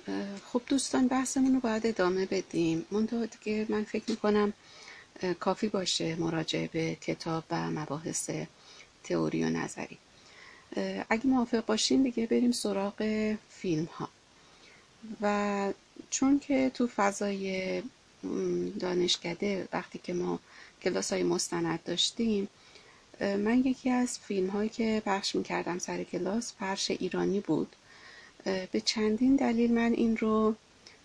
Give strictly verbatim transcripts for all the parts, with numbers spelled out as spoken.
خب دوستان، بحثمون رو باید ادامه بدیم. منتها دیگه من فکر میکنم کافی باشه مراجعه به کتاب و مباحث تئوری و نظری. اگه موافق باشین دیگه بریم سراغ فیلم ها. و چون که تو فضای دانشکده وقتی که ما کلاس های مستند داشتیم، من یکی از فیلم هایی که پخش میکردم سر کلاس فرش ایرانی بود. به چندین دلیل من این رو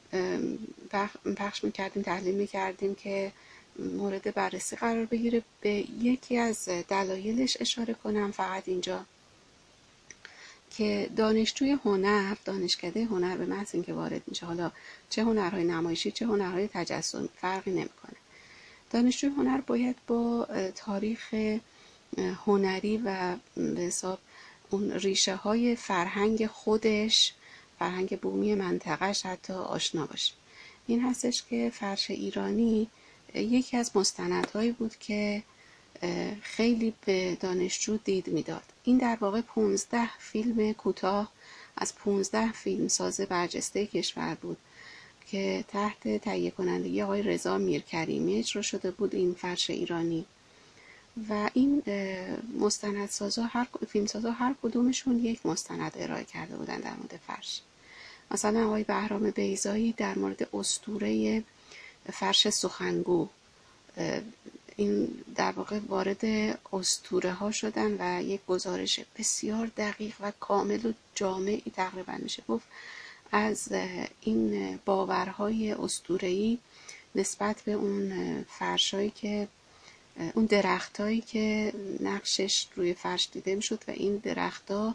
پخش میکردیم، تحلیل میکردیم که مورد بررسی قرار بگیره. به یکی از دلایلش اشاره کنم فقط اینجا که دانشجوی هنر، دانشکده هنر به محض اینکه وارد میشه، حالا چه هنرهای نمایشی چه هنرهای تجسمی فرقی نمیکنه، دانشجوی هنر باید با تاریخ هنری و به حساب اون ریشه های فرهنگ خودش، فرهنگ بومی منطقهش حتی آشنا باشه. این هستش که فرش ایرانی یکی از مستندهایی بود که خیلی به دانشجو دید میداد. این در واقع پونزده فیلم کوتاه از پونزده فیلمساز برجسته کشور بود که تحت تهیه کنندگی آقای رضا میرکریمی اجرا شده بود این فرش ایرانی. و این مستندسازا هر فیلمسازا هر کدومشون یک مستند ارائه کرده بودن در مورد فرش. مثلا آقای بهرام بیضایی در مورد اسطوره فرش سخنگو، این در واقع وارد اسطوره ها شدن و یک گزارش بسیار دقیق و کامل و جامعی تقریبا میشه گفت از این باورهای اسطوره‌ای نسبت به اون فرشایی که اون درختایی که نقشش روی فرش دیده میشد و این درختها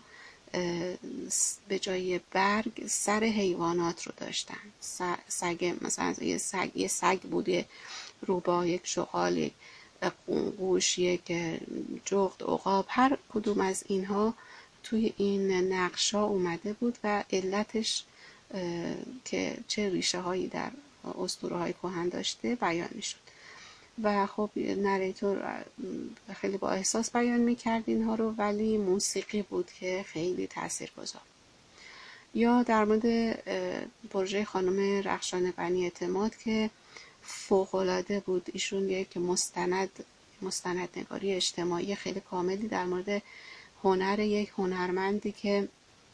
به جای برگ سر حیوانات رو داشتن. سگ مثلا یه سگ یه سگ بود، یه روباه، یک شغال، یک قوش، یک جغد، عقاب، هر کدوم از اینها توی این نقشا اومده بود و علتش که چه ریشه هایی در اسطوره های کهن داشته بیان میشد. و خب نریتور خیلی با احساس بیان میکرد اینها رو، ولی موسیقی بود که خیلی تاثیرگذار. یا در مورد پروژه خانم رخشان بنی اعتماد که فوق‌العاده بود. ایشون یک مستند مستندنگاری اجتماعی خیلی کاملی در مورد هنر یک هنرمندی که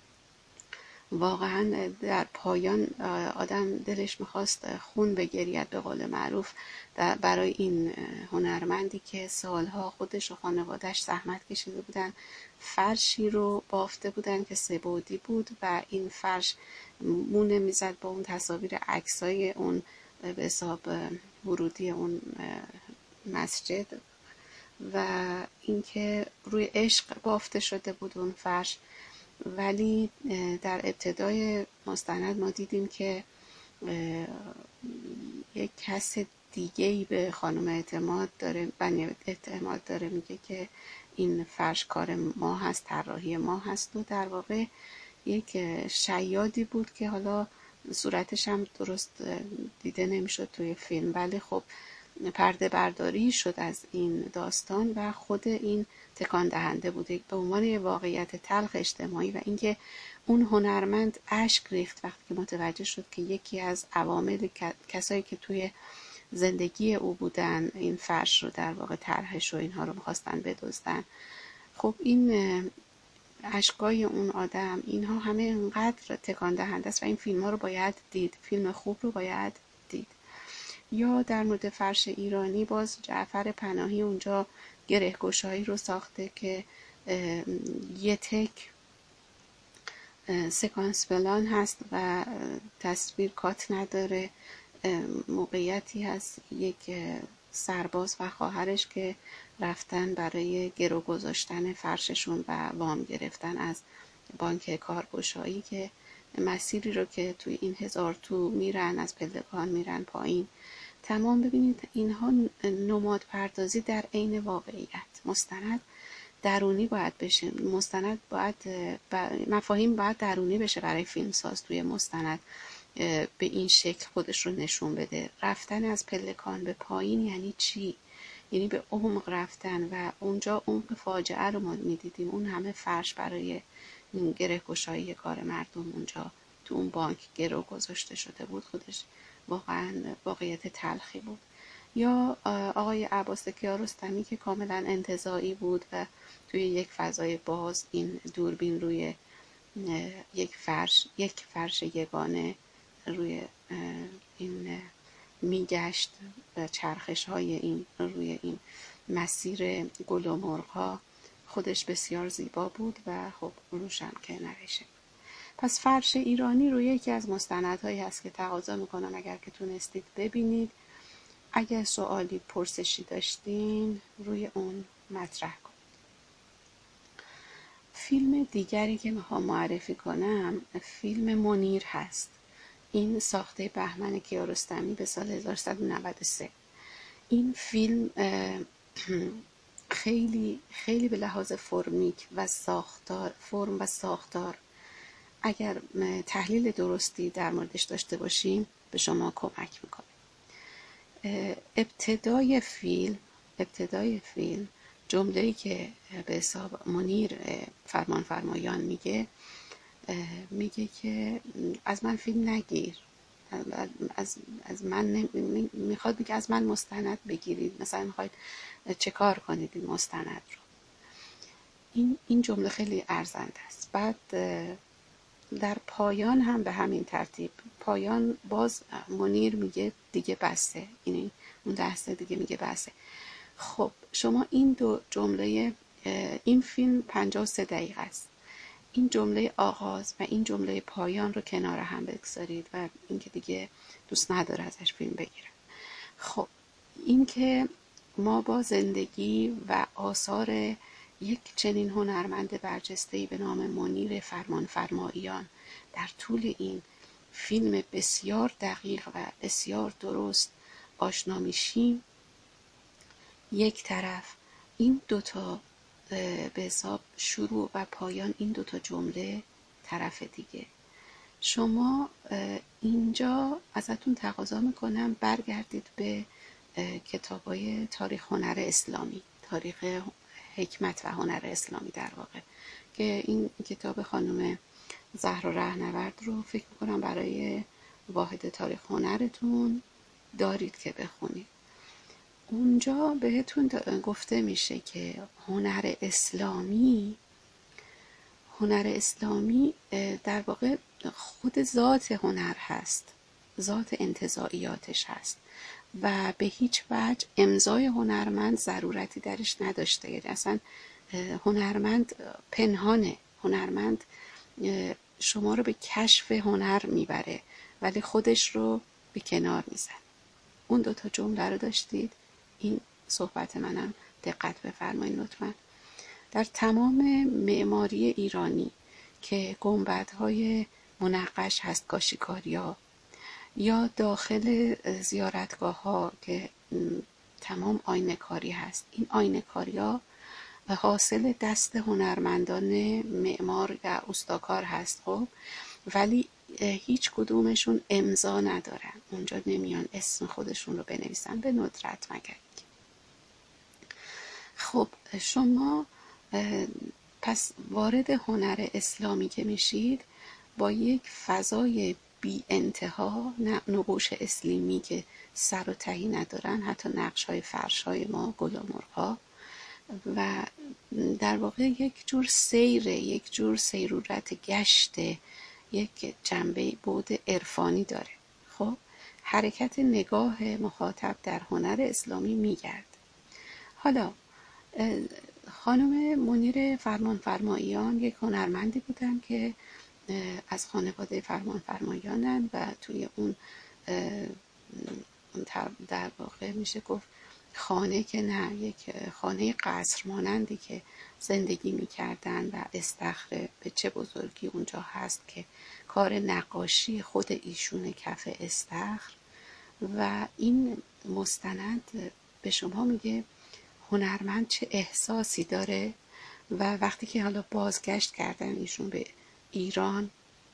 واقعا در پایان آدم دلش میخواست خون بگرید به قول معروف برای این هنرمندی که سالها خودش و خانوادهش زحمت کشیده بودن، فرشی رو بافته بودن که سه بعدی بود و این فرش مونه میزد با اون تصاویر عکسای اون به حساب ورودی اون مسجد و اینکه روی عشق بافته شده بود اون فرش. ولی در ابتدای مستند ما دیدیم که یک کس دیگه‌ای به خانم اعتماد داره بنی اعتماد داره میگه که این فرش کار ما هست، طراحی ما هست و در واقع یک شیادی بود که حالا صورتش هم درست دیده نمیشد توی فیلم، ولی خب پرده برداری شد از این داستان و خود این تکان دهنده بوده به عنوان یه واقعیت تلخ اجتماعی و اینکه اون هنرمند اشک ریخت وقتی که متوجه شد که یکی از عوامل کسایی که توی زندگی او بودن این فرش رو در واقع طرحش و اینها رو می‌خواستن بدزدن. خب این اشکای اون آدم، اینها همه انقدر تکان دهنده است و این فیلم ها رو باید دید، فیلم خوب رو باید دید. یا در مورد فرش ایرانی باز جعفر پناهی اونجا گره‌گشایی رو ساخته که یه تک سکانس پلان هست و تصویر کات نداره. موقعیتی هست یک سرباز و خواهرش که رفتن برای گرو گذاشتن فرششون و وام گرفتن از بانک کارگشایی که مسیری رو که توی این هزار تو میرن، از پلکان میرن پایین، تمام ببینید اینها نماد پردازی در عین واقعیت. مستند درونی باید بشه، مستند باید مفاهیم باید درونی بشه برای فیلمساز توی مستند به این شکل خودش رو نشون بده. رفتن از پلکان به پایین یعنی چی؟ یعنی به عمق رفتن و اونجا عمق فاجعه رو ما میدیدیم. اون همه فرش برای گره‌گشایی کار مردم اونجا تو اون بانک گرو گذاشته شده بود، خودش واقعا واقعیت تلخی بود. یا آقای عباس کیارستمی که کاملا انتزاعی بود و توی یک فضای باز این دوربین روی یک فرش یک فرش یگانه روی این میگشت و چرخش های این روی این مسیر گل و مرغ ها خودش بسیار زیبا بود و خب روشم که نوشته. پس فرش ایرانی روی یکی از مستندهایی هست که تقاضا میکنم اگر که تونستید ببینید، اگر سوالی پرسشی داشتین روی اون مطرح کنید. فیلم دیگری که میخوام معرفی کنم فیلم منیر هست. این ساخته بهمن کیارستمی به سال هزار و سیصد و نود و سه. این فیلم خیلی خیلی به لحاظ فرمیک و ساختار فرم و ساختار اگر تحلیل درستی در موردش داشته باشیم به شما کمک میکنه. ابتدای فیلم ابتدای فیلم جمله‌ای که به حساب منیر فرمان فرمایان میگه میگه که از من فیلم نگیر، از از من میخواد میگه از من مستند بگیرید، مثلا میخواید چه کار کنید این مستند رو. این این جمله خیلی ارزنده است. بعد در پایان هم به همین ترتیب، پایان باز منیر میگه دیگه بسه، یعنی اون دسته دیگه میگه بسه. خب شما این دو جمله، این فیلم پنجاه و سه دقیقه است، این جمله آغاز و این جمله پایان رو کنار هم بگذارید و این که دیگه دوست نداره ازش فیلم بگیره. خب این که ما با زندگی و آثار یک چنین هنرمند برجسته‌ای به نام منیر فرمانفرماییان در طول این فیلم بسیار دقیق و بسیار درست آشنا میشیم، یک طرف این دوتا به حساب شروع و پایان این دوتا جمله، طرف دیگه شما اینجا ازتون تقاضا میکنم برگردید به کتابای تاریخ هنر اسلامی، تاریخ حکمت و هنر اسلامی در واقع، که این کتاب خانم زهرا رهنورد رو فکر میکنم برای واحد تاریخ هنرتون دارید که بخونید. اونجا بهتون گفته میشه که هنر اسلامی هنر اسلامی در واقع خود ذات هنر هست، ذات انتزاعیاتش هست و به هیچ وجه امضای هنرمند ضرورتی درش نداشته. یعنی اصلا هنرمند پنهانه، هنرمند شما رو به کشف هنر میبره ولی خودش رو به کنار میزن. اون دوتا جمله رو داشتید، این صحبت منم دقت بفرمایید لطفا. در تمام معماری ایرانی که گنبدهای منقش هست، کاشیکاریا، یا داخل زیارتگاه ها که تمام آینه کاری هست، این آینه کاری ها حاصل دست هنرمندان معمار و اوستاکار هست. خب ولی هیچ کدومشون امضا ندارن، اونجا نمیان اسم خودشون رو بنویسن به ندرت مگر. خب شما پس وارد هنر اسلامی که میشید با یک فضای بی انتها، نقوش اسلیمی که سر و تهی ندارن، حتی نقش های فرش های ما، گل و مرغ ها، و در واقع یک جور سیر، یک جور سیرورت گشت، یک جنبه بود عرفانی داره. خب حرکت نگاه مخاطب در هنر اسلامی میگرد. حالا خانم منیر فرمانفرماییان یک هنرمندی بودن که از خانواده فرمانفرماییانن و توی اون در واقع میشه گفت خانه که نه، یک خانه قصر مانندی که زندگی میکردن و استخر به چه بزرگی اونجا هست که کار نقاشی خود ایشون کف استخر. و این مستند به شما میگه هنرمند چه احساسی داره و وقتی که حالا بازگشت کردن ایشون به ایران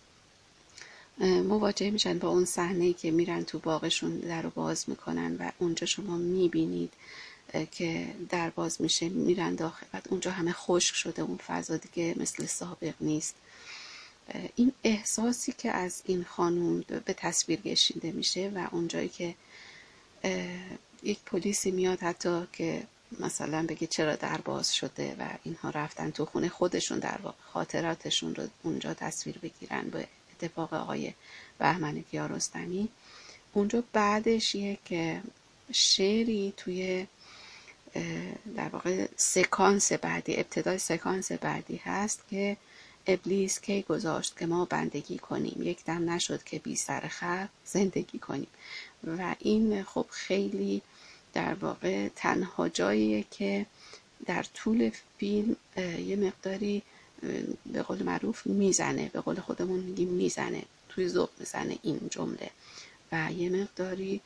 مواجه میشن با اون صحنه‌ای که میرن تو باغشون در رو باز میکنن و اونجا شما میبینید که در باز میشه میرن داخل، بعد اونجا همه خشک شده، اون فضا دیگه مثل سابق نیست این احساسی که از این خانوم به تصویر کشیده میشه و اونجایی که یک پلیسی میاد حتی که مثلا بگه چرا در باز شده و اینها رفتن تو خونه خودشون، در واقع خاطراتشون رو اونجا تصویر بگیرن به اتفاق آقای بهمن کیارستمی. اونجا بعدش یک شعری توی در واقع سکانس بعدی، ابتدای سکانس بعدی هست که ابلیس کی گذاشت که ما بندگی کنیم، یک دم نشد که بی سر خر زندگی کنیم. و این خب خیلی در واقع تنها جاییه که در طول فیلم یه مقداری به قول معروف میزنه، به قول خودمون میگیم میزنه، توی ذوق میزنه این جمله و یه مقداری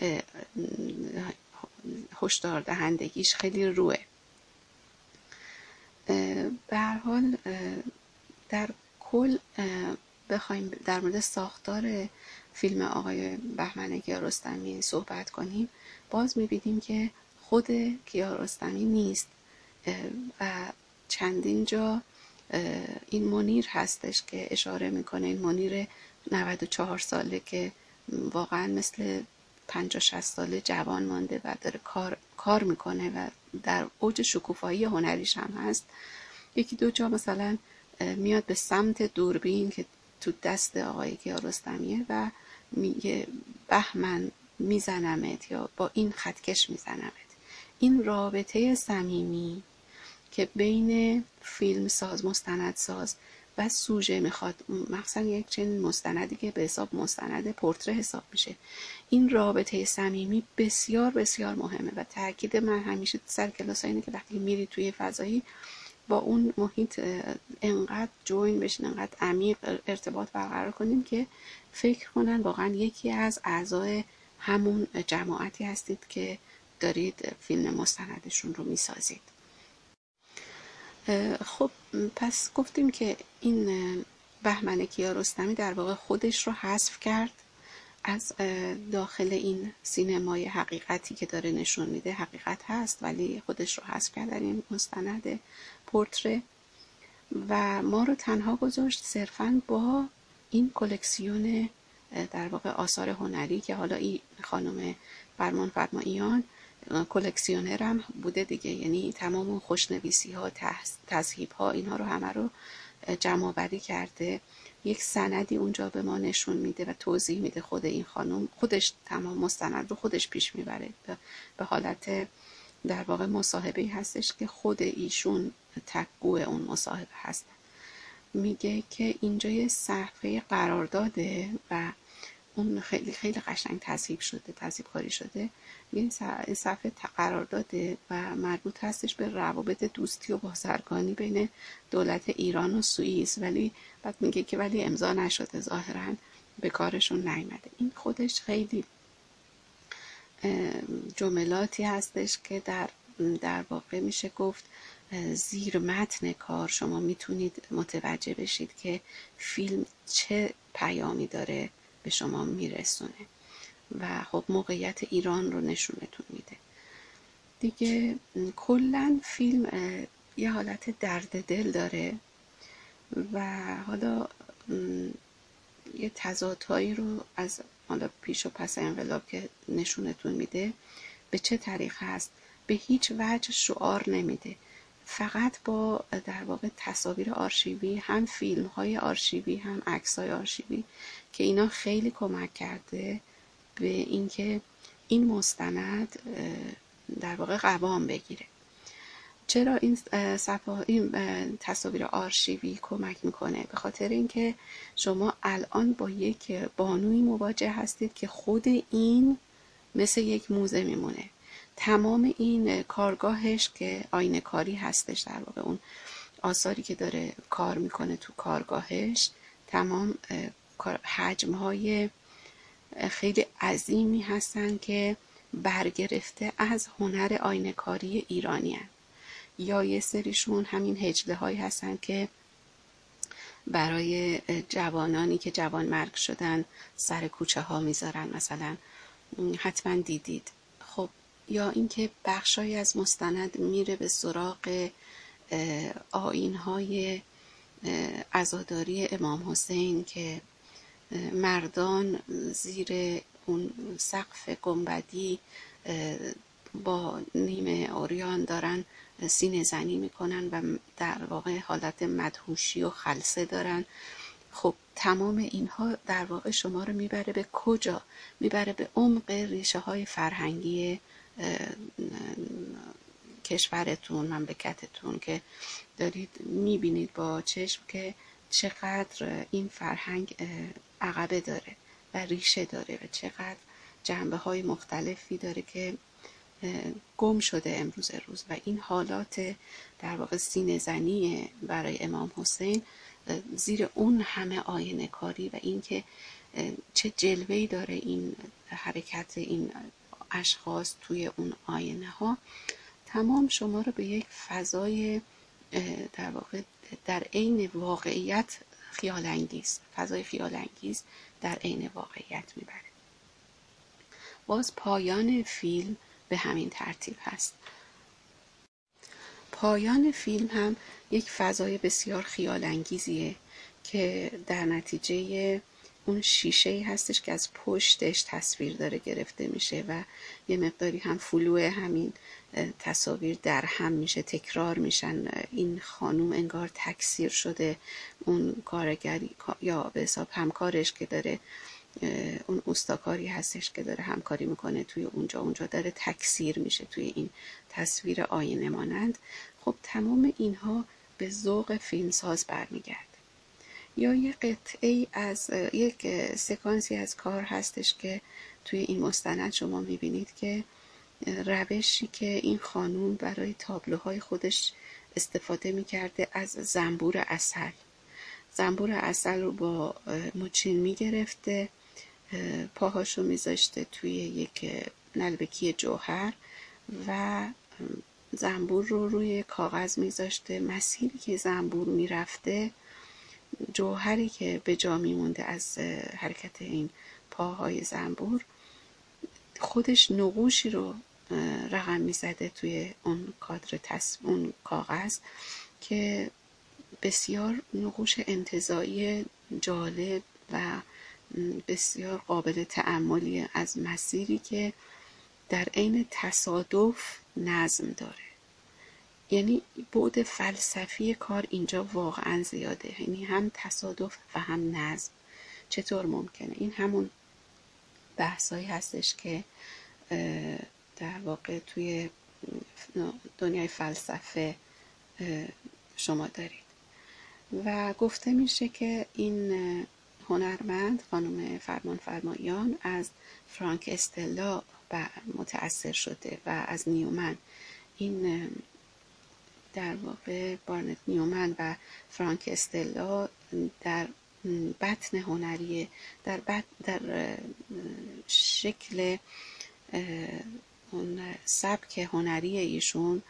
هشدار دهندگیش خیلی روه. به هر حال در کل بخوایم در مورد ساختار فیلم آقای بهمن کیارستمی صحبت کنیم، باز میبینیم که خود کیارستمی نیست و چندین جا این منیر هستش که اشاره میکنه، این منیر نود و چهار ساله که واقعا مثل پنجاه شصت ساله جوان مانده و داره کار کار میکنه و در اوج شکوفایی هنریش هم هست. یکی دو جا مثلا میاد به سمت دوربین که تو دست آقای کیارستمیه و میگه بهمن میزنمت یا با این خطکش میزنمت. این رابطه صمیمی که بین فیلم ساز، مستند ساز و سوژه میخواد، مخصوصا یک چنین مستندی که به حساب مستند پورتره حساب میشه، این رابطه صمیمی بسیار بسیار مهمه و تاکید من همیشه سر کلاس اینه که وقتی میری توی فضایی با اون محیط انقدر جوین بشین، انقدر عمیق ارتباط برقرار کنیم که فکر کنن واقعا یکی از اعضای همون جماعتی هستید که دارید فیلم مستندشون رو میسازید. خب پس گفتیم که این بهمن کیارستمی در واقع خودش رو حذف کرد از داخل این سینمای حقیقتی که داره نشون میده. حقیقت هست ولی خودش رو حذف کرد در این مستند پورتره و ما رو تنها گذاشت صرفاً با این کلکسیون در واقع آثار هنری که حالا این خانم فرمان فرماییان کلکسیونر هم بوده دیگه، یعنی تمام خوشنویسی ها، تذهیب ها، اینها رو همه رو جمع آوری کرده، یک سندی اونجا به ما نشون میده و توضیح میده. خود این خانم خودش تمام مستند رو خودش پیش میبره به حالت در واقع مصاحبه‌ای هستش که خود ایشون تک‌گو اون مصاحبه هست. میگه که اینجا یه صفحه قرارداده و اون خیلی خیلی قشنگ تذهیب شده، تذهیب کاری شده. این صفحه قرارداده و مربوط هستش به روابط دوستی و بازرگانی بین دولت ایران و سوئیس، ولی بعد میگه که ولی امضا نشده، ظاهراً به کارشون نیامده. این خودش خیلی جملاتی هستش که در در واقع میشه گفت زیر متن کار شما میتونید متوجه بشید که فیلم چه پیامی داره به شما میرسونه و خب موقعیت ایران رو نشونتون میده دیگه. کلن فیلم یه حالت درد دل داره و حالا یه تضادهایی رو از حالا پیش و پس انقلاب که نشونتون میده به چه طریق هست. به هیچ وجه شعار نمیده، فقط با در واقع تصاویر آرشیوی، هم فیلم های آرشیوی هم عکس های آرشیوی که اینا خیلی کمک کرده به اینکه این مستند در واقع قوام بگیره. چرا این صفحه این تصاویر آرشیوی کمک میکنه؟ به خاطر اینکه شما الان با یک بانوی مواجه هستید که خود این مثل یک موزه میمونه. تمام این کارگاهش که آینه کاری هستش، در واقع اون آثاری که داره کار میکنه تو کارگاهش تمام حجم‌های خیلی عظیمی هستن که برگرفته از هنر آینه کاری ایرانی هستن. یا یه سریشون همین هجله هایی هستن که برای جوانانی که جوان مرگ شدن سر کوچه ها میذارن، مثلا حتما دیدید. خب یا اینکه بخشایی از مستند میره به سراغ آیین های عزاداری امام حسین که مردان زیر اون سقف گنبدی با نیمه عریان دارن سینه زنی میکنن و در واقع حالت مدهوشی و خلسه دارن. خب تمام اینها در واقع شما رو میبره به کجا؟ میبره به عمق ریشه های فرهنگی کشورتون، مملکتتون، که دارید میبینید با چشم که چقدر این فرهنگ عقبه داره و ریشه داره و چقدر جنبه های مختلفی داره که گم شده امروز روز. و این حالات در واقع سینه زنی برای امام حسین زیر اون همه آینه کاری و این که چه جلوه‌ای داره این حرکت این اشخاص توی اون آینه ها، تمام شما رو به یک فضای در واقع در عین واقعیت خیال انگیز، فضای خیال انگیز در عین واقعیت میبره. باز پایان فیلم به همین ترتیب هست. پایان فیلم هم یک فضای بسیار خیال انگیزیه که در نتیجه اون شیشه‌ای هستش که از پشتش تصویر داره گرفته میشه و یه مقداری هم فلوه همین تصاویر در هم میشه، تکرار میشن. این خانوم انگار تکثیر شده، اون کارگری یا به حساب همکارش که داره، اون اوستاکاری هستش که داره همکاری میکنه توی اونجا اونجا داره تکثیر میشه توی این تصویر آینه مانند. خب تمام اینها به ذوق فیلمساز برمیگرده. یا یک قطعه از یک سکانسی از کار هستش که توی این مستند شما میبینید که روشی که این خانوم برای تابلوهای خودش استفاده میکرده از زنبور عسل. زنبور عسل رو با مچین میگرفته، پاهاشو میذاشته توی یک نلبکی جوهر و زنبور رو روی کاغذ میذاشته. مسیری که زنبور میرفته، جوهری که به جا میمونده از حرکت این پاهای زنبور، خودش نقوشی رو رقم میزده توی اون کادر تصویر، اون کاغذ، که بسیار نقوش انتزاعی جالب و بسیار قابل تأملی از مسیری که در عین تصادف نظم داره. یعنی بعد فلسفی کار اینجا واقعا زیاده، یعنی هم تصادف و هم نظم. چطور ممکنه؟ این همون بحثایی هستش که در واقع توی دنیای فلسفه شما دارید. و گفته میشه که این هنرمند خانم فرمانفرمایان از فرانک استلا متأثر شده و از نیومن. این در واقع بارنت نیومن و فرانک استلا در بطن هنری، در, بطن در شکل اون سبک هنری ایشون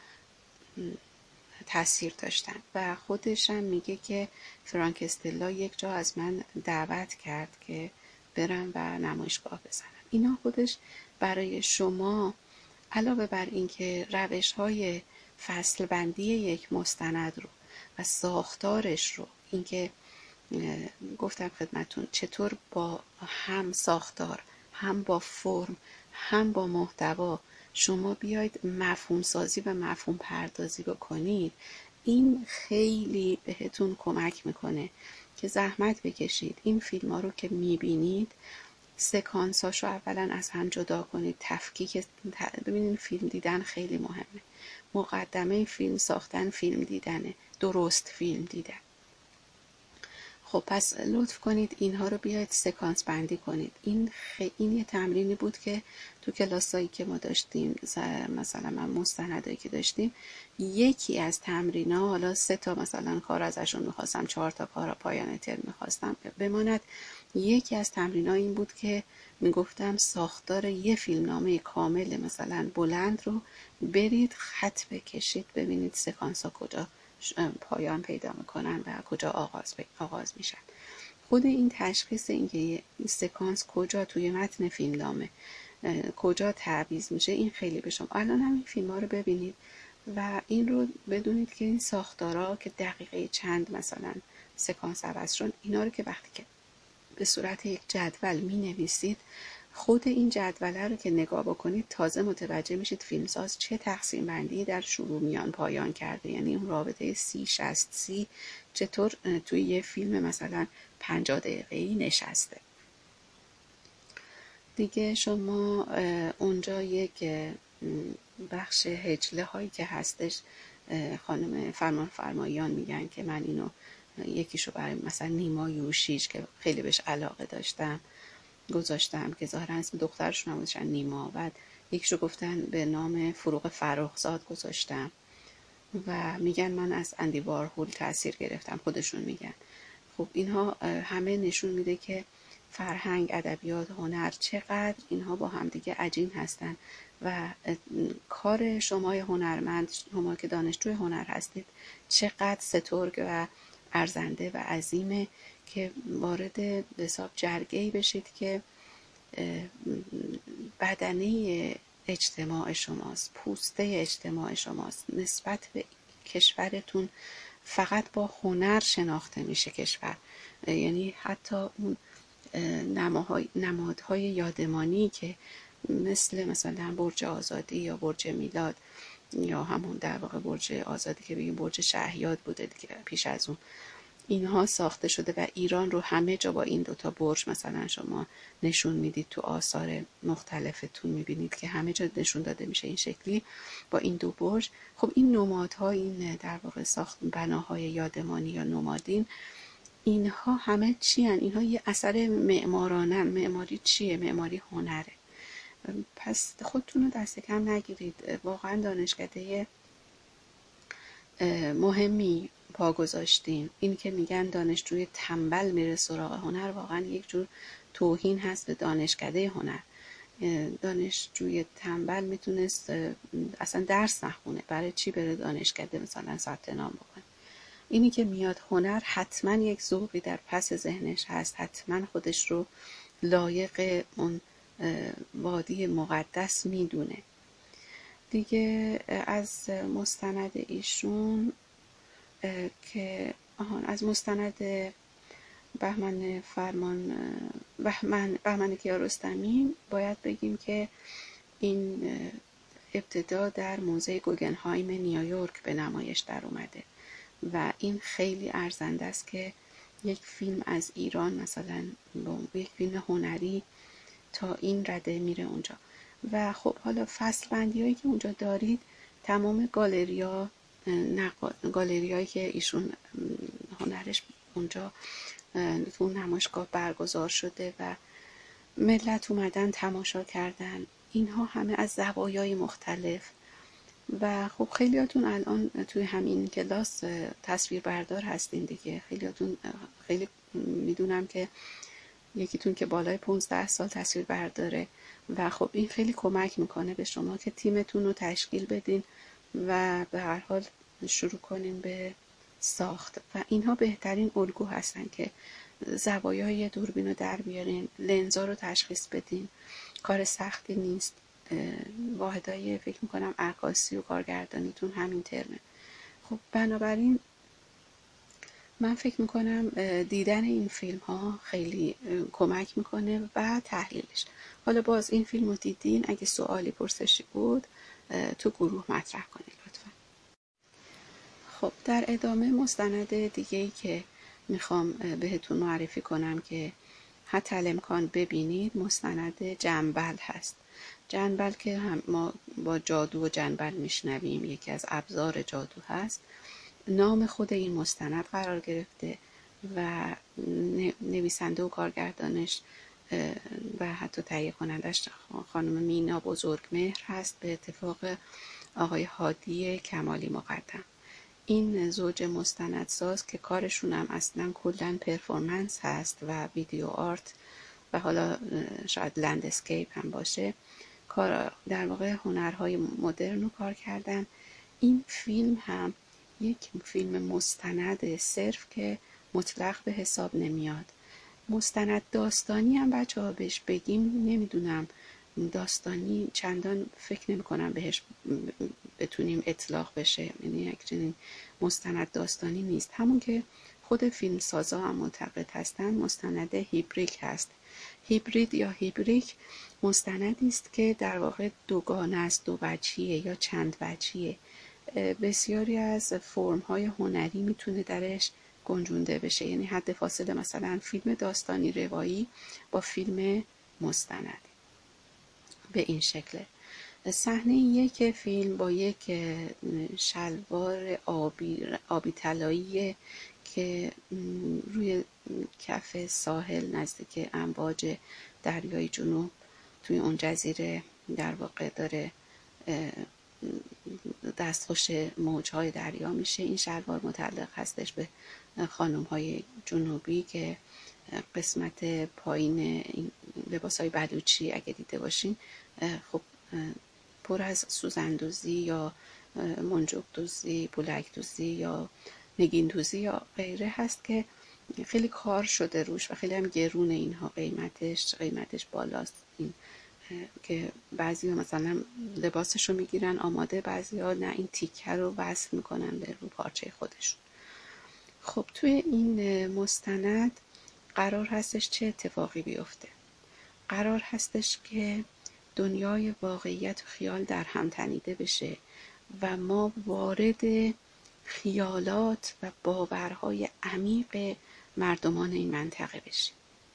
تاثیر داشتن. و خودش هم میگه که فرانک استلا یک جا از من دعوت کرد که برم و نمایشگاه بزنم. اینا خودش برای شما علاوه بر این که روش های فصل بندی یک مستند رو و ساختارش رو، اینکه گفتم خدمتون چطور با هم ساختار، هم با فرم، هم با محتوا شما بیاید مفهوم سازی و مفهوم پردازی بکنید، این خیلی بهتون کمک میکنه که زحمت بکشید. این فیلم ها رو که میبینید سکانس هاشو اولا از هم جدا کنید، تفکیک. ببینید فیلم دیدن خیلی مهمه. مقدمه فیلم ساختن فیلم دیدنه، درست فیلم دیدن. خب پس لطف کنید اینها رو بیاید سکانس بندی کنید. این خ... این یه تمرینی بود که تو کلاسایی که ما داشتیم، مثلا من مستندایی که داشتیم، یکی از تمرینا، حالا سه تا مثلا کار ازشون میخواستم، چهار تا کار پایان ترم میخواستم بماند، یکی از تمرینا این بود که میگفتم ساختار یه فیلمنامه کامل مثلا بلند رو برید خط بکشید، ببینید سکانس ها کجا پایان پیدا میکنن و کجا آغاز آغاز میشن. خود این تشخیص اینکه این سکانس کجا توی متن فیلمنامه کجا تعویض میشه، این خیلی به شما. الان هم این فیلم ها رو ببینید و این رو بدونید که این ساختارها که دقیقه چند مثلا سکانس عوض شد. اینا رو که وقتی که به صورت یک جدول می نویسید، خود این جدوله رو که نگاه بکنید تازه متوجه میشید فیلمساز چه تقسیم بندی در شروع میان پایان کرده. یعنی اون رابطه سی شصت سی چطور توی یه فیلم مثلا پنجاه دقیقه‌ای نشسته. دیگه شما اونجا یک بخش هجله هایی که هستش، خانم فرمان فرمایان میگن که من اینو یکیشو برای مثلا نیما یوشیج که خیلی بهش علاقه داشتم گذاشتم که ظاهرا اسم دخترشون هم بودشن نیما. بعد یکیشو گفتن به نام فروغ فرخزاد گذاشتم و میگن من از اندی وارهول تاثیر گرفتم، خودشون میگن. خب اینها همه نشون میده که فرهنگ، ادبیات، هنر چقدر اینها با هم دیگه عجین هستن و کار شما هنرمند، شما که دانشجوی هنر هستید، چقدر سترگ و ارزنده و عظیمه که وارد به حساب جرگه‌ای بشید که بدنه اجتماع شماست، پوسته اجتماع شماست. نسبت به کشورتون فقط با هنر شناخته میشه کشور. یعنی حتی اون نمادهای یادمانی که مثل مثلا برج آزادی یا برج میلاد یا همون در واقع برج آزادی که بگیم برج شهیاد بوده دیگه پیش از اون، اینها ساخته شده و ایران رو همه جا با این دوتا برج مثلا شما نشون میدید تو آثار مختلفتون میبینید که همه جا نشون داده میشه این شکلی با این دو برج. خب این نمادها، این در واقع ساخت بناهای یادمانی یا نمادین، اینها همه چی هن؟ اینها یه اثر معمارانن. معماری چیه؟ معماری هنره. پس خودتون رو دست کم نگیرید. واقعا دانشکده مهمی پا گذاشتین. این که میگن دانشجوی تنبل میره سراغ هنر، واقعا یک جور توهین هست به دانشکده هنر. دانشجوی تنبل میتونست اصلا درس نخونه، برای چی بره دانشکده مثلا ثبت نام بکنه؟ اینی که میاد هنر حتما یک ذوقی در پس ذهنش هست، حتما خودش رو لایق اون وادی مقدس میدونه. دیگه از مستند ایشون که آهان از مستند بهمن فرمان بهمن بهمن کیارستمی باید بگیم که این ابتدا در موزه گوگنهایم نیویورک به نمایش در اومده و این خیلی ارزنده است که یک فیلم از ایران مثلا یک فیلم هنری تا این رده میره اونجا. و خب حالا فصل بندی هایی که اونجا دارید، تمام گالریا گالری هایی که ایشون هنرش اونجا تو نمایشگاه برگزار شده و ملت اومدن تماشا کردن، اینها همه از زوایای مختلف. و خب خیلیاتون الان توی همین کلاس تصویر بردار هستین دیگه. خیلیاتون خیلی میدونم که یکیتون که بالای پونزده سال تصویر برداره و خب این خیلی کمک میکنه به شما که تیمتون رو تشکیل بدین و به هر حال شروع کنین به ساخت. و اینها بهترین الگو هستن که زوایای دوربین رو در بیارین، لنزا رو تشخیص بدین. کار سختی نیست. واحدای فکر میکنم عکاسی و کارگردانیتون همین ترمه. خب بنابراین من فکر میکنم دیدن این فیلم ها خیلی کمک میکنه و تحلیلش. حالا باز این فیلم رو دیدین، اگه سوالی پرسشی بود تو گروه مطرح کنید لطفا. خب در ادامه مستند دیگه‌ای که میخوام بهتون معرفی کنم که حتی الامکان ببینید، مستند جنبل هست. جنبل که هم ما با جادو و جنبل میشنویم، یکی از ابزار جادو هست. نام خود این مستند قرار گرفته و نویسنده و کارگردانش و حتی تهیه کنندش خانم مینا بزرگمهر هست به اتفاق آقای هادی کمالی مقدم. این زوج مستندساز که کارشون هم اصلا کلن پرفورمنس هست و ویدیو آرت و حالا شاید لندسکیپ هم باشه، کار در واقع هنرهای مدرن رو کار کردن. این فیلم هم یک فیلم مستند صرف که مطلق به حساب نمیاد. مستند داستانی هم بچه ها بهش بگیم نمیدونم، داستانی چندان فکر نمی کنم بهش بتونیم اطلاق بشه. یعنی یک چنین مستند داستانی نیست. همون که خود فیلمسازا هم معتقد هستند مستند هیبریک هست. هیبرید یا هیبریک مستندی است که در واقع دوگانه است، دو وجهیه یا چند وجهیه. بسیاری از فرم‌های هنری میتونه درش گنجونده بشه، یعنی حد فاصله مثلا فیلم داستانی روایی با فیلم مستند به این شکله. صحنه یک فیلم با یک شلوار آبی آبی طلایی که روی کف ساحل نزدیک امواج دریای جنوب توی اون جزیره در واقع داره دستخوش موجهای دریا میشه. این شلوار متعلق هستش به خانم‌های جنوبی که قسمت پایین لباس‌های بلوچی اگه دیده باشین خب پر از سوزندوزی یا منجوق دوزی، بولک دوزی یا نگین دوزی یا غیره هست که خیلی کار شده روش و خیلی هم گرونه اینها، قیمتش قیمتش بالاست. این که بعضی ها مثلا لباسش رو میگیرن آماده، بعضی ها نه، این تیکه رو وصل میکنن به رو پارچه خودشون. خب توی این مستند قرار هستش چه اتفاقی بیفته؟ قرار هستش که دنیای واقعیت و خیال در هم تنیده بشه و ما وارد خیالات و باورهای عمیق مردمان این منطقه بشیم.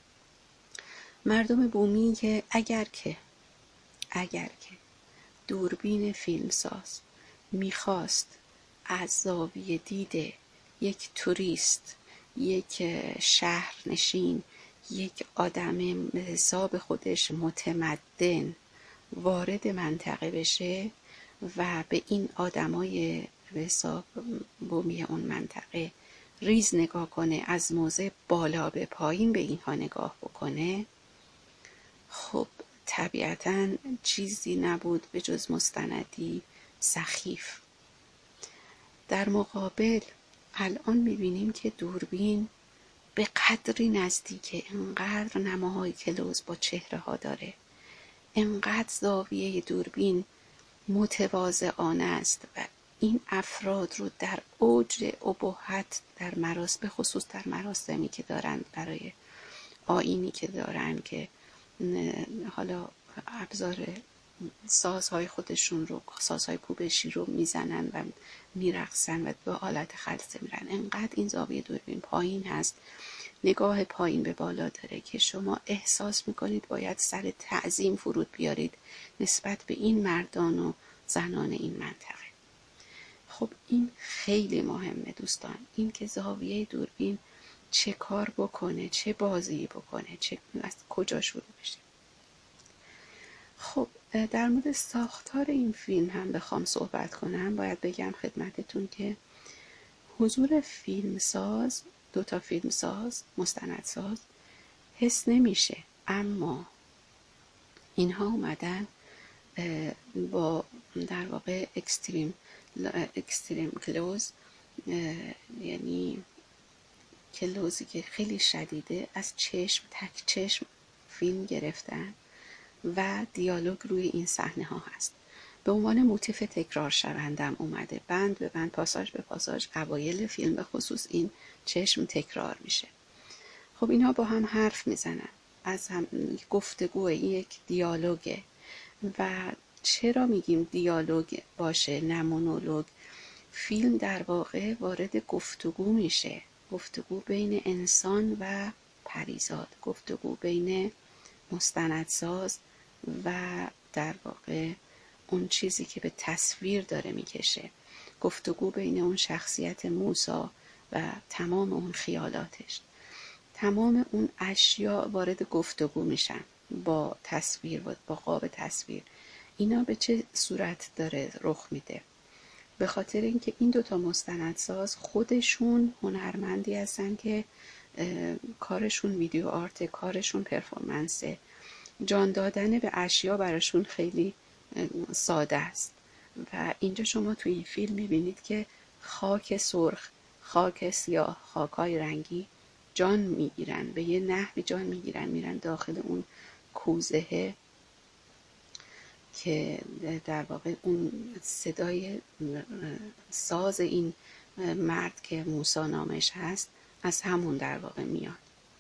مردم بومی که اگر که اگر که دوربین فیلمساز میخواست از زاویه دید یک توریست، یک شهرنشین، یک آدم به حساب خودش متمدن وارد منطقه بشه و به این آدمای به حساب بومی اون منطقه ریز نگاه کنه، از موضع بالا به پایین به اینها نگاه بکنه، خب طبیعتاً چیزی نبود به جز مستندی سخیف. در مقابل الان میبینیم که دوربین به قدری نزدیکه، انقدر نماهای کلوز با چهره ها داره، انقدر زاویه دوربین متواضعانه است و این افراد رو در اوج ابهت در مراسم، به خصوص در مراسمی که دارن، برای آیینی که دارن که حالا ابزار سازهای خودشون رو، سازهای کوبشی رو میزنن و میرقصن و به حالت خلسه میرن، انقدر این زاویه دوربین پایین هست، نگاه پایین به بالا داره که شما احساس میکنید باید سر تعظیم فرود بیارید نسبت به این مردان و زنان این منطقه. خب این خیلی مهمه دوستان، این که زاویه دوربین چه کار بکنه، چه بازی بکنه، چه از کجا شروع بشه. خب در مورد ساختار این فیلم هم بخوام صحبت کنم، باید بگم خدمتتون که حضور فیلمساز، دو تا فیلمساز، مستندساز حس نمیشه، اما اینها اومدن با در واقع اکستریم اکستریم کلوز، یعنی کلوزی که خیلی شدیده، از چشم تک چشم فیلم گرفتن و دیالوگ روی این صحنه ها هست. به عنوان موتیف تکرار شوندم اومده، بند به بند، پاساژ به پاساژ، اوایل فیلم به خصوص این چشم تکرار میشه. خب اینها با هم حرف میزنن، از هم گفتگو، یک دیالوگه. و چرا میگیم دیالوگ باشه نه مونولوگ؟ فیلم در واقع وارد گفتگو میشه، گفتگو بین انسان و پریزاد، گفتگو بین مستندساز و در واقع اون چیزی که به تصویر داره میکشه، گفتگو بین اون شخصیت موسی و تمام اون خیالاتش. تمام اون اشیا وارد گفتگو میشن با تصویر، با قاب تصویر. اینا به چه صورت داره رخ میده؟ به خاطر اینکه این دوتا مستندساز خودشون هنرمندی هستن که کارشون ویدیو آرت، کارشون پرفورمنسه، جان دادن به اشیا براشون خیلی ساده است. و اینجا شما توی این فیلم میبینید که خاک سرخ، خاک سیاه، خاکای رنگی جان میگیرن، به یه نحوی جان میگیرن، میرن داخل اون کوزه که در واقع اون صدای ساز این مرد که موسی نامش هست از همون در واقع میاد.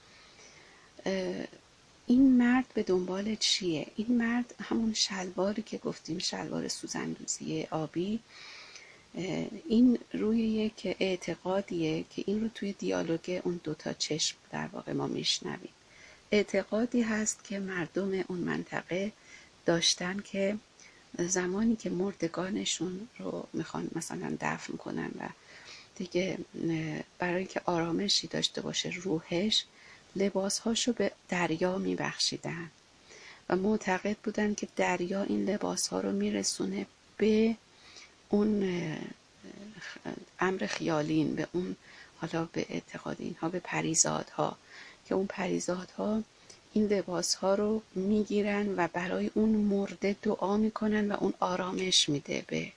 این مرد به دنبال چیه؟ این مرد همون شلواری که گفتیم، شلوار سوزندوزی آبی، این روی یک اعتقادیه که این رو توی دیالوگ اون دوتا چشم در واقع ما میشنویم. اعتقادی هست که مردم اون منطقه داشتن که زمانی که مردگانشون رو میخوان مثلا دفن کنن و دیگه برای اینکه آرامشی داشته باشه روحش، لباسهاشو به دریا میبخشیدن و معتقد بودن که دریا این لباسها رو میرسونه به اون امر خیالین، به اون، حالا به اعتقاد اینها، به پریزادها، که اون پریزادها این لباسها رو میگیرن و برای اون مرده دعا میکنن و اون آرامش میده به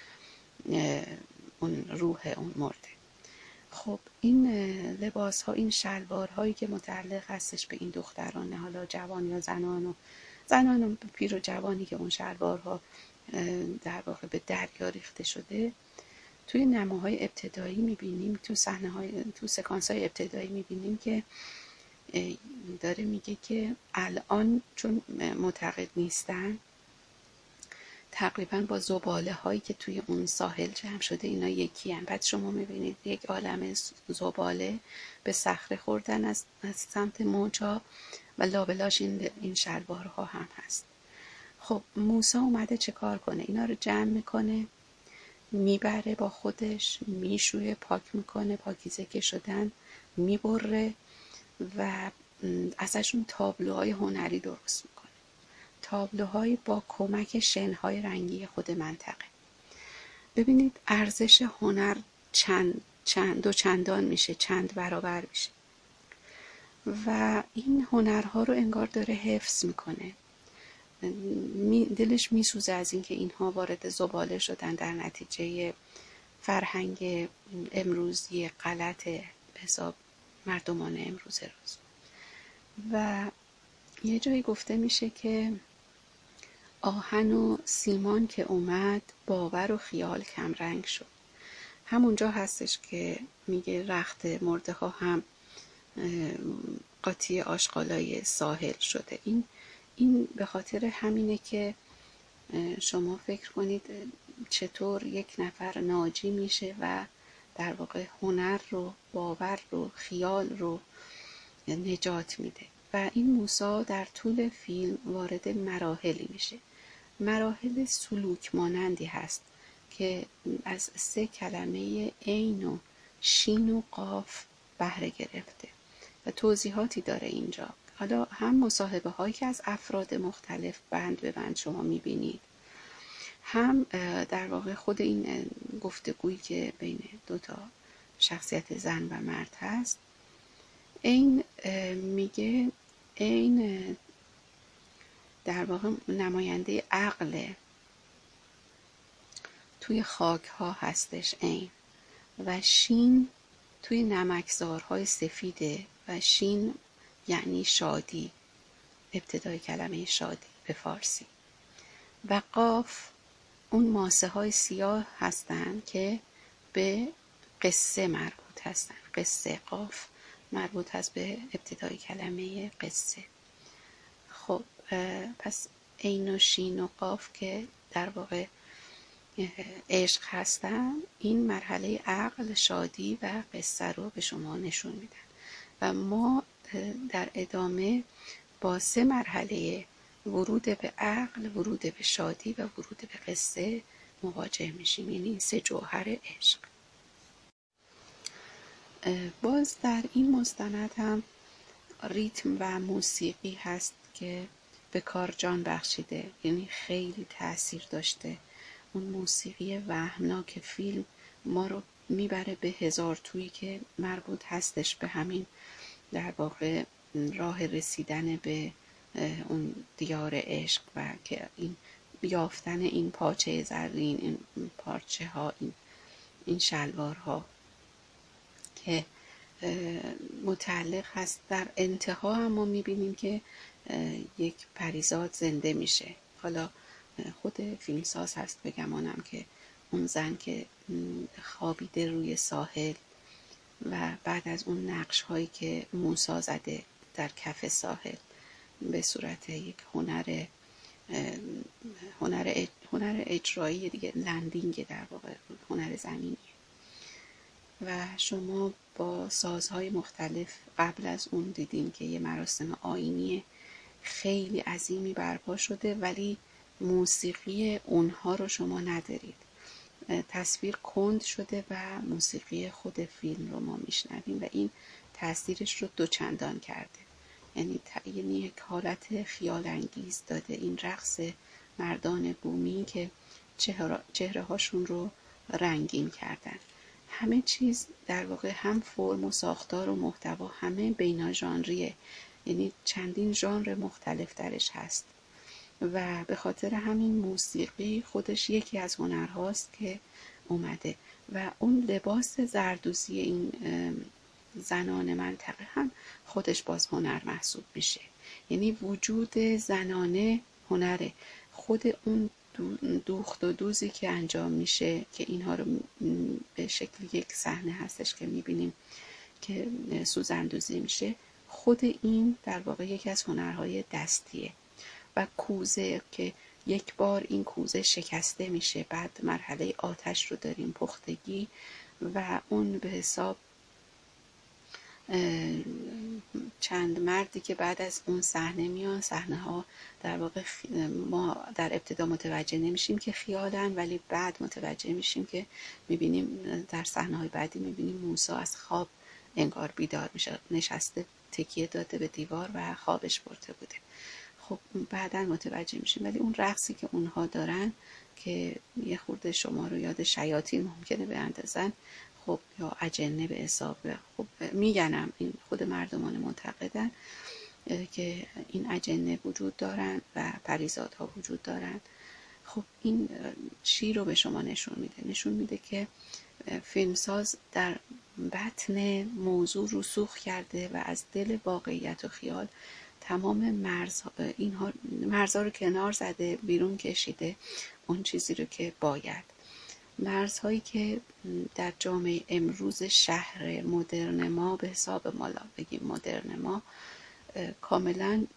اون روح اون مرده. خب این لباس ها، این شلوار هایی که متعلق هستش به این دختران، حالا جوان یا زنان و زنان و پیر و جوانی که اون شلوار ها در واقع به دریا ریخته شده، توی نماهای ابتدایی میبینیم، تو صحنه های، تو سکانس های ابتدایی میبینیم که داره میگه که الان چون معتقد نیستن، تقریبا با زباله هایی که توی اون ساحل جمع شده اینا یکی هم. بعد شما میبینید یک عالم زباله به صخره خوردن از, از سمت موجا و لابلاش این, این شلوارها هم هست. خب موسی اومده چه کار کنه؟ اینا رو جمع میکنه، میبره با خودش، میشویه، پاک میکنه، پاکیزه که شدن میبره و ازشون تابلوهای هنری درست میکنه، تابلوهایی با کمک شنهای رنگی خود منطقه. ببینید ارزش هنر چند چند دو چندان میشه، چند برابر میشه و این هنرها رو انگار داره حفظ میکنه. دلش میسوزه از اینکه اینها وارد زباله شدن در نتیجه فرهنگ امروزی غلط حساب مردمان امروز روز. و یه جایی گفته میشه که آهن و سیمان که اومد، باور و خیال کم رنگ شد. همونجا هستش که میگه رخت مرده ها هم قاطی آشغالای ساحل شده. این این به خاطر همینه که شما فکر کنید چطور یک نفر ناجی میشه و در واقع هنر رو، باور رو، خیال رو نجات میده. و این موسی در طول فیلم وارد مراحلی میشه، مراحل سلوک مانندی هست که از سه کلمه عین و شین و قاف بهره گرفته و توضیحاتی داره اینجا. حالا هم مصاحبه هایی که از افراد مختلف بند به بند شما میبینید، هم در واقع خود این گفتگویی که بین دوتا شخصیت زن و مرد هست. این میگه این در واقع نماینده عقل توی خاک ها هستش این، و شین توی نمکزارهای سفیده و شین یعنی شادی، ابتدای کلمه شادی به فارسی. و قاف اون ماسه های سیاه هستن که به قصه مربوط هستن. قصه، قاف مربوط هست به ابتدای کلمه قصه. خب پس عین و شین و قاف که در واقع عشق هستن، این مرحله عقل، شادی و قصه رو به شما نشون میدن و ما در ادامه با سه مرحله ورود به عقل، ورود به شادی و ورود به قصه مواجه میشیم، یعنی سه جوهر عشق. باز در این مستند هم ریتم و موسیقی هست که به کار جان بخشیده، یعنی خیلی تأثیر داشته. اون موسیقی وهمناک فیلم ما رو میبره به هزار تویی که مربوط هستش به همین در واقع راه رسیدن به اون دیار عشق و که این یافتن این پارچه زرین، این پارچه ها، این, این شلوار ها که متعلق هست. در انتها هم ما میبینیم که یک پریزاد زنده میشه. حالا خود فیلمساز هست بگمانم که اون زن که خوابیده روی ساحل و بعد از اون نقش هایی که موسی زده در کف ساحل به صورت یک هنر هنر هنر اجرایی دیگه، لندینگ در واقع، هنر زمینی. و شما با سازهای مختلف قبل از اون دیدین که یه مراسم آیینی خیلی عظیمی برپا شده، ولی موسیقی اونها رو شما ندارید. تصویر کند شده و موسیقی خود فیلم رو ما میشنویم و این تاثیرش رو دوچندان کرده. یعنی یعنی یک حالت خیال انگیز داده این رقص مردان بومی که چهره, چهره هاشون رو رنگین کردن. همه چیز در واقع هم فرم و ساختار و محتوا همه بینا ژانریه، یعنی چندین ژانر مختلف درش هست و به خاطر همین موسیقی خودش یکی از هنرهاست که اومده. و اون لباس زردوزی این زنان منطقه هم خودش باز هنر محسوب میشه. یعنی وجود زنانه هنره. خود اون دوخت و دوزی که انجام میشه که اینها رو به شکل یک صحنه هستش که میبینیم که سوزندوزی میشه، خود این در واقع یکی از هنرهای دستیه. و کوزه که یک بار این کوزه شکسته میشه، بعد مرحله آتش رو داریم، پختگی، و اون به حساب چند مردی که بعد از اون صحنه میان. صحنه ها در واقع ما در ابتدا متوجه نمیشیم که خیالن، ولی بعد متوجه میشیم که میبینیم در صحنه های بعدی میبینیم موسی از خواب انگار بیدار میشه، نشسته تکیه داده به دیوار و خوابش برده بوده. خب بعدا متوجه میشیم. ولی اون رقصی که اونها دارن که یه خورده شما رو یاد شیاطین ممکنه بیندازن، خب یا اجنه به حساب، خب میگنم این خود مردمان معتقدن که این اجنه وجود دارن و پریزادها وجود دارن. خب این چی رو به شما نشون میده؟ نشون میده که فیلمساز در بطن موضوع رسوخ کرده و از دل واقعیت و خیال تمام مرز اینها مرزها رو کنار زده، بیرون کشیده اون چیزی رو که باید. مرزهایی که در جامعه امروز شهر مدرن ما به حساب مالا بگیم مدرن ما کاملا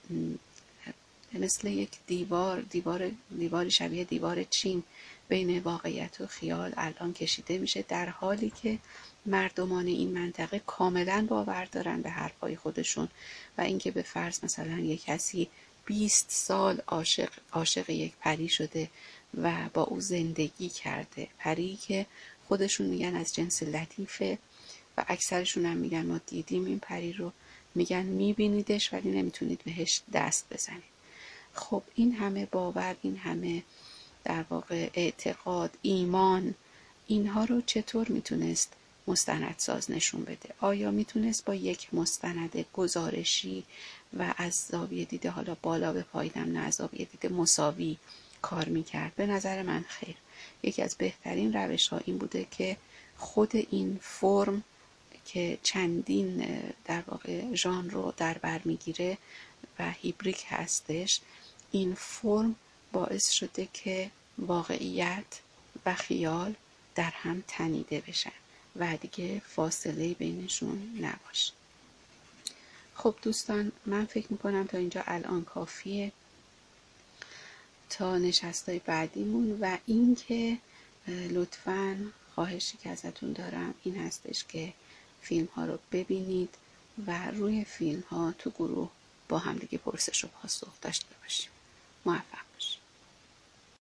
مثل یک دیوار دیوار دیواری شبیه دیوار چین بین واقعیت و خیال الان کشیده میشه، در حالی که مردمان این منطقه کاملا باور دارن به حرفای خودشون و اینکه به فرض مثلا یک کسی بیست سال عاشق عاشق یک پری شده و با او زندگی کرده، پری که خودشون میگن از جنس لطیفه و اکثرشون هم میگن ما دیدیم این پری رو، میگن میبینیدش ولی نمیتونید بهش دست بزنید. خب این همه باور، این همه در واقع اعتقاد، ایمان، اینها رو چطور میتونست مستندساز نشون بده؟ آیا میتونست با یک مستند گزارشی و از زاویه دید حالا بالا به پایینم نه از زاویه دید مساوی کار میکرد؟ به نظر من خیر. یکی از بهترین روش ها این بوده که خود این فرم که چندین در واقع ژانر رو در بر میگیره و هیبریک هستش، این فرم باعث شده که واقعیت و خیال در هم تنیده بشن و دیگه فاصله بینشون نباشه. خب دوستان، من فکر میکنم تا اینجا الان کافیه تا نشستای بعدیمون. و این که لطفاً خواهشی که ازتون دارم این هستش که فیلم ها رو ببینید و روی فیلم ها تو گروه با هم دیگه پرسش و پاسخ داشته باشیم.